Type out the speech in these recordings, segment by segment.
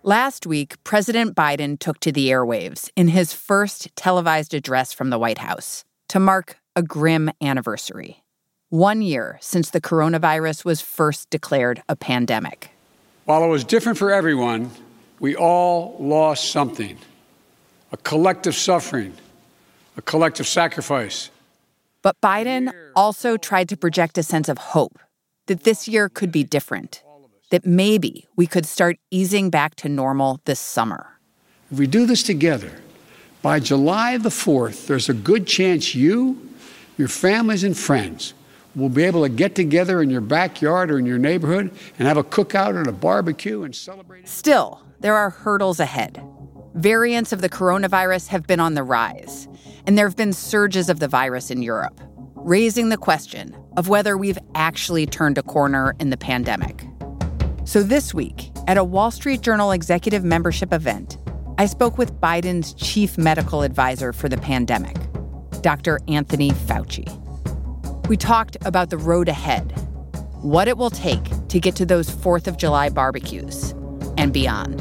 Last week, President Biden took to the airwaves in his first televised address from the White House to mark a grim anniversary. 1 year since the coronavirus was first declared a pandemic. While it was different for everyone, we all lost something. A collective suffering, a collective sacrifice. But Biden also tried to project a sense of hope that this year could be different, that maybe we could start easing back to normal this summer. If we do this together, by July the 4th, there's a good chance you, your families and friends will be able to get together in your backyard or in your neighborhood and have a cookout and a barbecue and celebrate. Still, there are hurdles ahead. Variants of the coronavirus have been on the rise, and there have been surges of the virus in Europe, raising the question of whether we've actually turned a corner in the pandemic. So this week, at a Wall Street Journal executive membership event, I spoke with Biden's chief medical advisor for the pandemic, Dr. Anthony Fauci. We talked about the road ahead, what it will take to get to those 4th of July barbecues, and beyond.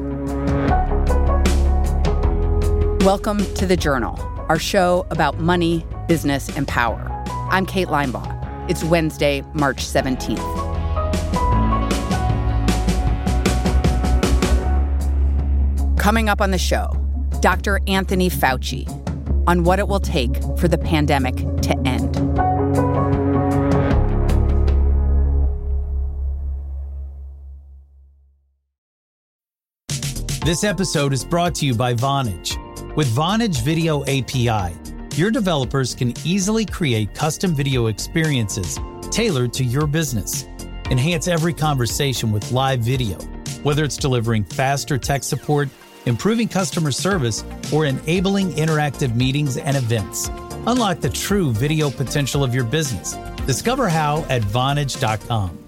Welcome to The Journal, our show about money, business, and power. I'm Kate Linebaugh. It's Wednesday, March 17th. Coming up on the show, Dr. Anthony Fauci on what it will take for the pandemic to end. This episode is brought to you by Vonage. With Vonage Video API, your developers can easily create custom video experiences tailored to your business. Enhance every conversation with live video, whether it's delivering faster tech support, improving customer service, or enabling interactive meetings and events. Unlock the true video potential of your business. Discover how at Vonage.com.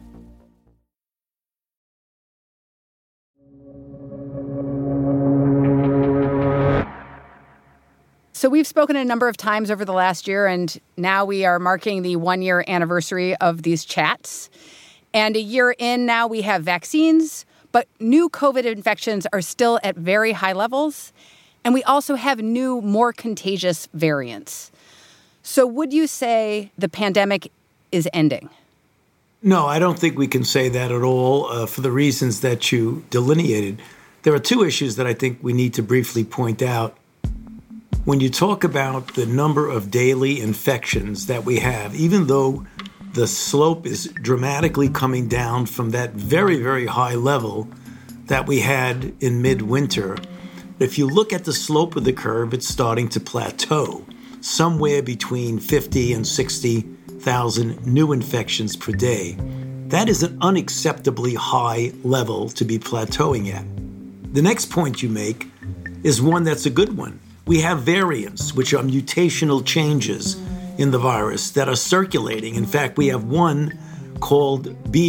So we've spoken a number of times over the last year, and now we are marking the 1-year anniversary of these chats. And a year in now, we have vaccines, but new COVID infections are still at very high levels. And we also have new, more contagious variants. So would you say the pandemic is ending? No, I don't think we can say that at all for the reasons that you delineated. There are two issues that I think we need to briefly point out. When you talk about the number of daily infections that we have, even though the slope is dramatically coming down from that very, very high level that we had in midwinter, if you look at the slope of the curve, it's starting to plateau, somewhere between 50 and 60,000 new infections per day. That is an unacceptably high level to be plateauing at. The next point you make is one that's a good one. We have variants, which are mutational changes in the virus that are circulating. In fact, we have one called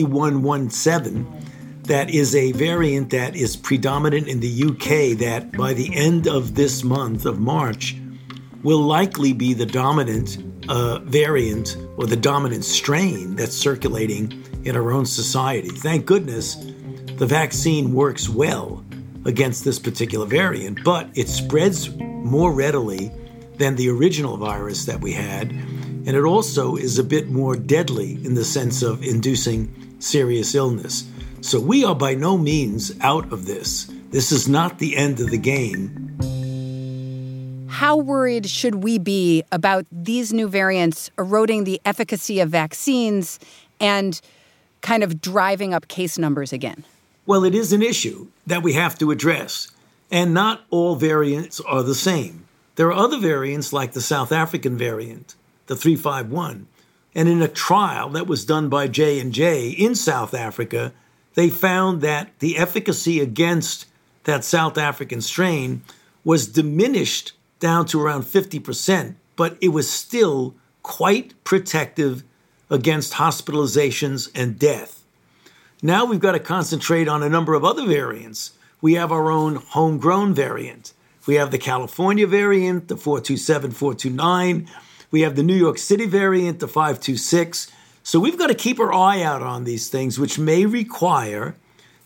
B117 that is a variant that is predominant in the UK that by the end of this month of March will likely be the dominant variant or the dominant strain that's circulating in our own society. Thank goodness the vaccine works well against this particular variant, but it spreads more readily than the original virus that we had. And it also is a bit more deadly in the sense of inducing serious illness. So we are by no means out of this. This is not the end of the game. How worried should we be about these new variants eroding the efficacy of vaccines and kind of driving up case numbers again? Well, it is an issue that we have to address. And not all variants are the same. There are other variants like the South African variant, the 351. And in a trial that was done by J&J in South Africa, they found that the efficacy against that South African strain was diminished down to around 50%, but it was still quite protective against hospitalizations and death. Now we've got to concentrate on a number of other variants. We have our own homegrown variant. We have the California variant, the 427, 429. We have the New York City variant, the 526. So we've got to keep our eye out on these things, which may require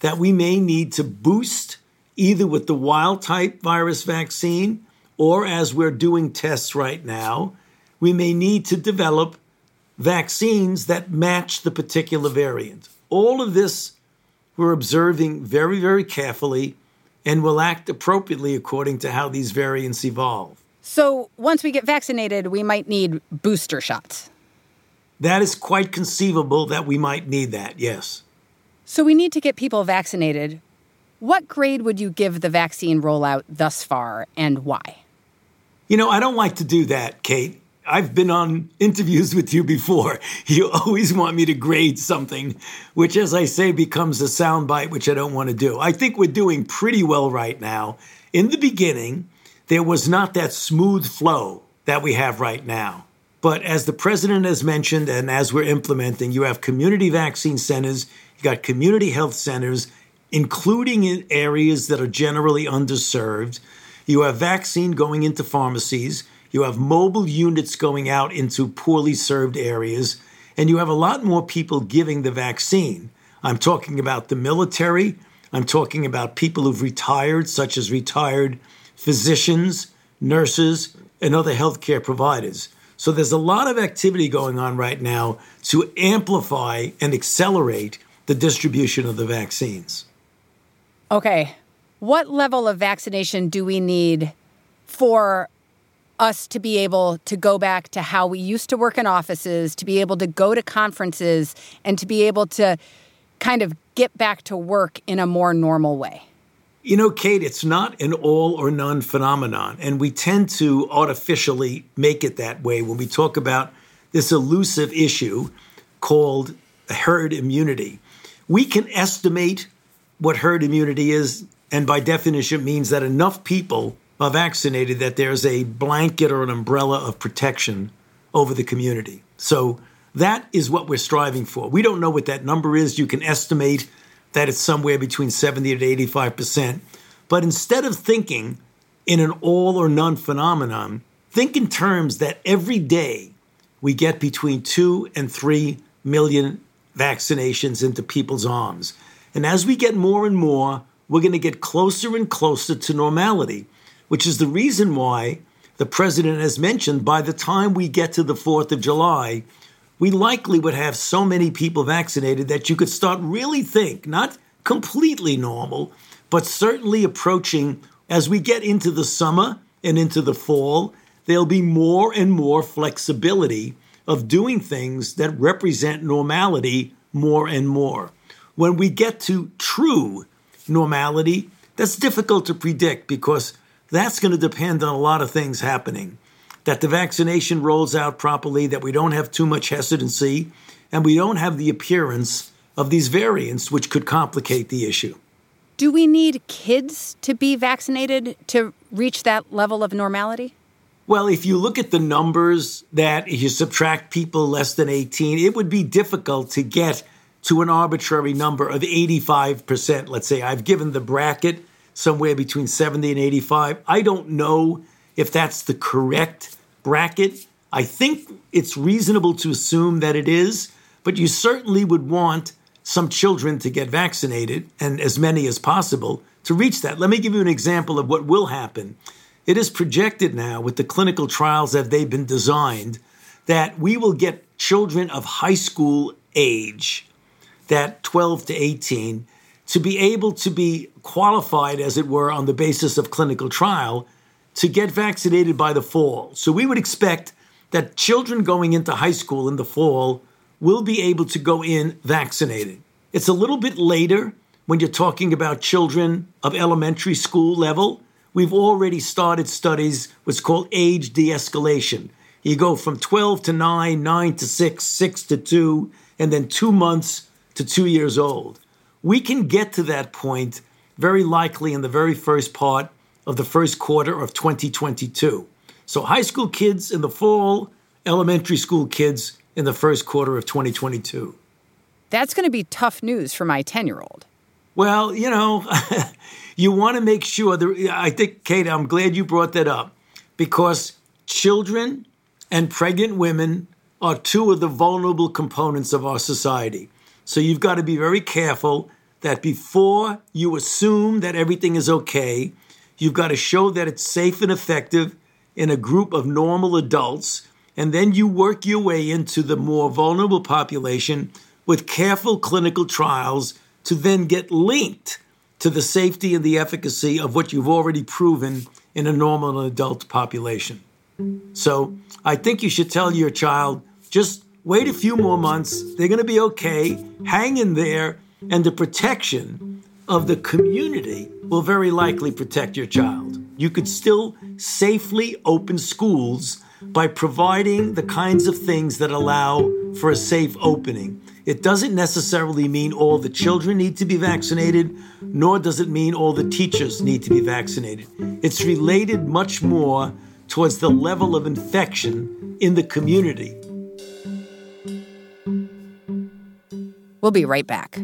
that we may need to boost either with the wild-type virus vaccine or, as we're doing tests right now, we may need to develop vaccines that match the particular variant. All of this we're observing very, very carefully and will act appropriately according to how these variants evolve. So once we get vaccinated, we might need booster shots. That is quite conceivable that we might need that, yes. So we need to get people vaccinated. What grade would you give the vaccine rollout thus far, and why? You know, I don't like to do that, Kate. I've been on interviews with you before. You always want me to grade something, which, as I say, becomes a soundbite, which I don't want to do. I think we're doing pretty well right now. In the beginning, there was not that smooth flow that we have right now. But as the president has mentioned, and as we're implementing, you have community vaccine centers, you got community health centers, including in areas that are generally underserved. You have vaccine going into pharmacies. You have mobile units going out into poorly served areas. And you have a lot more people giving the vaccine. I'm talking about the military. I'm talking about people who've retired, such as retired physicians, nurses, and other healthcare providers. So there's a lot of activity going on right now to amplify and accelerate the distribution of the vaccines. Okay. What level of vaccination do we need for us to be able to go back to how we used to work in offices, to be able to go to conferences, and to be able to kind of get back to work in a more normal way? You know, Kate, it's not an all or none phenomenon, and we tend to artificially make it that way when we talk about this elusive issue called herd immunity. We can estimate what herd immunity is, and by definition means that enough people are vaccinated that there's a blanket or an umbrella of protection over the community. So that is what we're striving for. We don't know what that number is. You can estimate that it's somewhere between 70 to 85%. But instead of thinking in an all or none phenomenon, think in terms that every day we get between 2 and 3 million vaccinations into people's arms. And as we get more and more, we're going to get closer and closer to normality, which is the reason why the president has mentioned by the time we get to the 4th of July, we likely would have so many people vaccinated that you could start really think, not completely normal, but certainly approaching, as we get into the summer and into the fall, there'll be more and more flexibility of doing things that represent normality more and more. When we get to true normality, that's difficult to predict because that's going to depend on a lot of things happening. That the vaccination rolls out properly, that we don't have too much hesitancy, and we don't have the appearance of these variants, which could complicate the issue. Do we need kids to be vaccinated to reach that level of normality? Well, if you look at the numbers that if you subtract people less than 18, it would be difficult to get to an arbitrary number of 85%. Let's say I've given the bracket somewhere between 70 and 85. I don't know if that's the correct bracket. I think it's reasonable to assume that it is, but you certainly would want some children to get vaccinated, and as many as possible, to reach that. Let me give you an example of what will happen. It is projected now with the clinical trials that they've been designed that we will get children of high school age, that 12 to 18, to be able to be qualified, as it were, on the basis of clinical trial to get vaccinated by the fall. So we would expect that children going into high school in the fall will be able to go in vaccinated. It's a little bit later when you're talking about children of elementary school level. We've already started studies, what's called age de-escalation. You go from 12 to 9, 9 to 6, 6 to 2, and then 2 months to 2 years old. We can get to that point very likely in the very first part of the first quarter of 2022. So high school kids in the fall, elementary school kids in the first quarter of 2022. That's going to be tough news for my 10-year-old. Well, you know, you want to make sure I think, Kate, I'm glad you brought that up because children and pregnant women are two of the vulnerable components of our society. So you've got to be very careful that before you assume that everything is okay, you've got to show that it's safe and effective in a group of normal adults, and then you work your way into the more vulnerable population with careful clinical trials to then get linked to the safety and the efficacy of what you've already proven in a normal adult population. So I think you should tell your child, just wait a few more months. They're going to be okay. Hang in there. And the protection of the community will very likely protect your child. You could still safely open schools by providing the kinds of things that allow for a safe opening. It doesn't necessarily mean all the children need to be vaccinated, nor does it mean all the teachers need to be vaccinated. It's related much more towards the level of infection in the community. We'll be right back.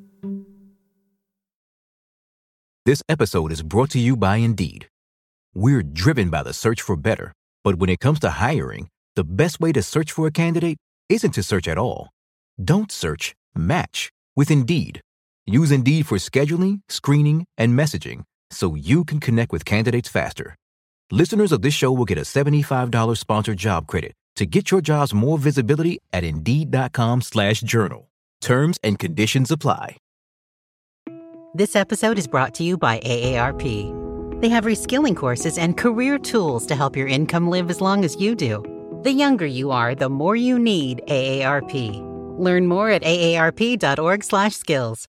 This episode is brought to you by Indeed. We're driven by the search for better, but when it comes to hiring, the best way to search for a candidate isn't to search at all. Don't search, match with Indeed. Use Indeed for scheduling, screening, and messaging so you can connect with candidates faster. Listeners of this show will get a $75 sponsored job credit to get your jobs more visibility at Indeed.com/journal. Terms and conditions apply. This episode is brought to you by AARP. They have reskilling courses and career tools to help your income live as long as you do. The younger you are, the more you need AARP. Learn more at aarp.org/skills.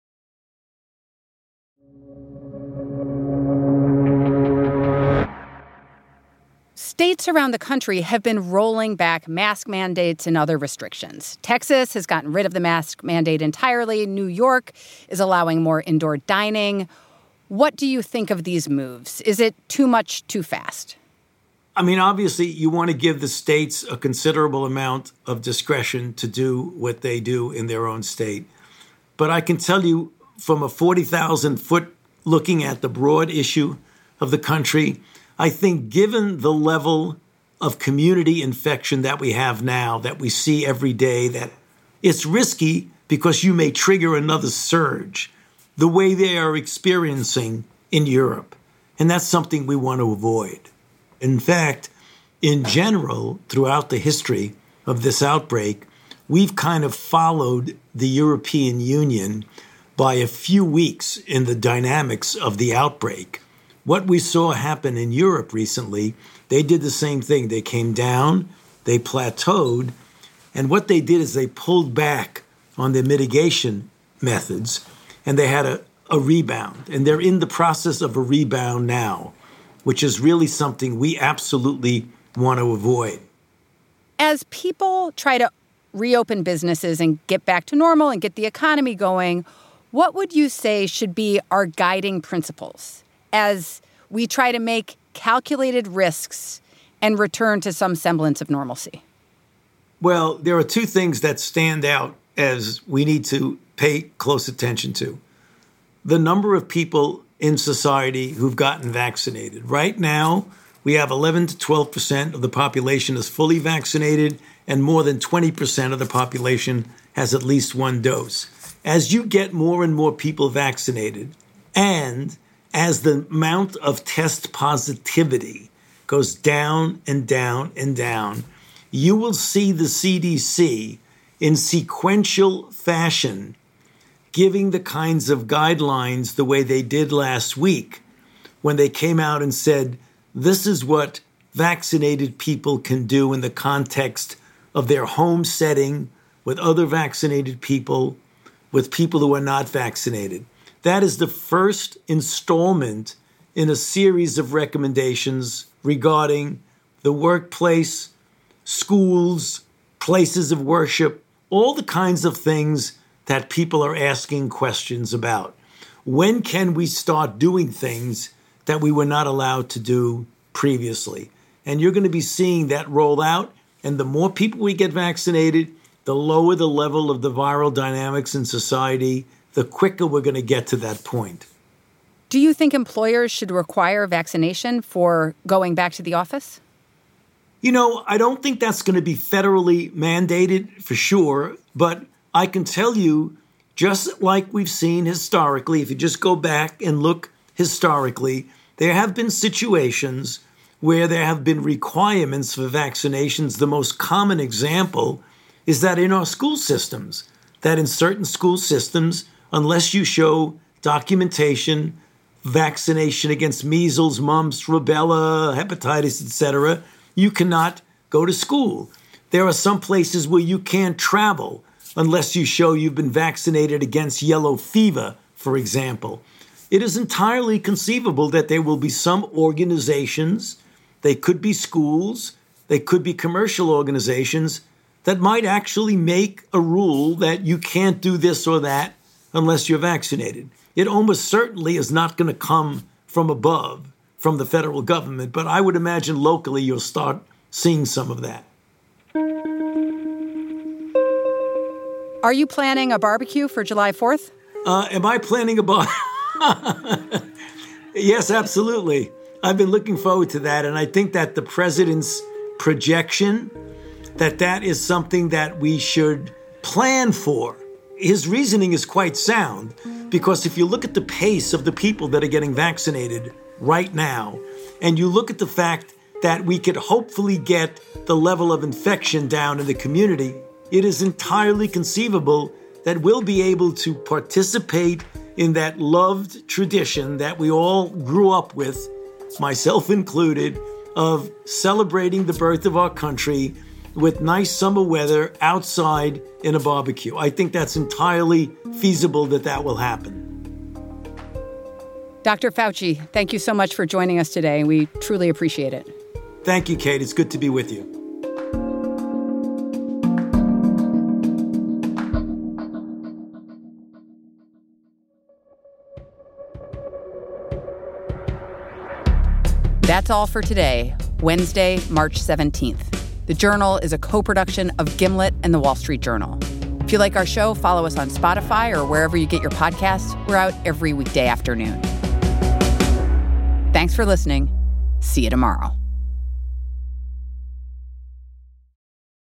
States around the country have been rolling back mask mandates and other restrictions. Texas has gotten rid of the mask mandate entirely. New York is allowing more indoor dining. What do you think of these moves? Is it too much too fast? I mean, obviously, you want to give the states a considerable amount of discretion to do what they do in their own state. But I can tell you from a 40,000-foot looking at the broad issue of the country, I think given the level of community infection that we have now, that we see every day, that it's risky because you may trigger another surge the way they are experiencing in Europe. And that's something we want to avoid. In fact, in general, throughout the history of this outbreak, we've kind of followed the European Union by a few weeks in the dynamics of the outbreak. What we saw happen in Europe recently, they did the same thing. They came down, they plateaued, and what they did is they pulled back on their mitigation methods, and they had a rebound. And they're in the process of a rebound now, which is really something we absolutely want to avoid. As people try to reopen businesses and get back to normal and get the economy going, what would you say should be our guiding principles as we try to make calculated risks and return to some semblance of normalcy? Well, there are two things that stand out as we need to pay close attention to. The number of people in society who've gotten vaccinated. Right now, we have 11 to 12% of the population is fully vaccinated, and more than 20% of the population has at least one dose. As you get more and more people vaccinated, and as the amount of test positivity goes down and down and down, you will see the CDC in sequential fashion giving the kinds of guidelines the way they did last week when they came out and said, this is what vaccinated people can do in the context of their home setting with other vaccinated people, with people who are not vaccinated. That is the first installment in a series of recommendations regarding the workplace, schools, places of worship, all the kinds of things that people are asking questions about. When can we start doing things that we were not allowed to do previously? And you're going to be seeing that roll out. And the more people we get vaccinated, the lower the level of the viral dynamics in society, the quicker we're going to get to that point. Do you think employers should require vaccination for going back to the office? You know, I don't think that's going to be federally mandated for sure, but I can tell you Just like we've seen historically, if you just go back and look historically, there have been situations where there have been requirements for vaccinations. The most common example is that in our school systems, that in certain school systems, unless you show documentation, vaccination against measles, mumps, rubella, hepatitis, etc., you cannot go to school. There are some places where you can't travel unless you show you've been vaccinated against yellow fever, for example. It is entirely conceivable that there will be some organizations, they could be schools, they could be commercial organizations, that might actually make a rule that you can't do this or that unless you're vaccinated. It almost certainly is not going to come from above, from the federal government, but I would imagine locally you'll start seeing some of that. Are you planning a barbecue for July 4th? Am I planning a barbecue? Yes, absolutely. I've been looking forward to that, and I think that the president's projection, that is something that we should plan for. His reasoning is quite sound, because if you look at the pace of the people that are getting vaccinated right now, and you look at the fact that we could hopefully get the level of infection down in the community, it is entirely conceivable that we'll be able to participate in that loved tradition that we all grew up with, myself included, of celebrating the birth of our country with nice summer weather outside in a barbecue. I think that's entirely feasible that will happen. Dr. Fauci, thank you so much for joining us today. We truly appreciate it. Thank you, Kate. It's good to be with you. That's all for today, Wednesday, March 17th. The Journal is a co-production of Gimlet and The Wall Street Journal. If you like our show, follow us on Spotify or wherever you get your podcasts. We're out every weekday afternoon. Thanks for listening. See you tomorrow.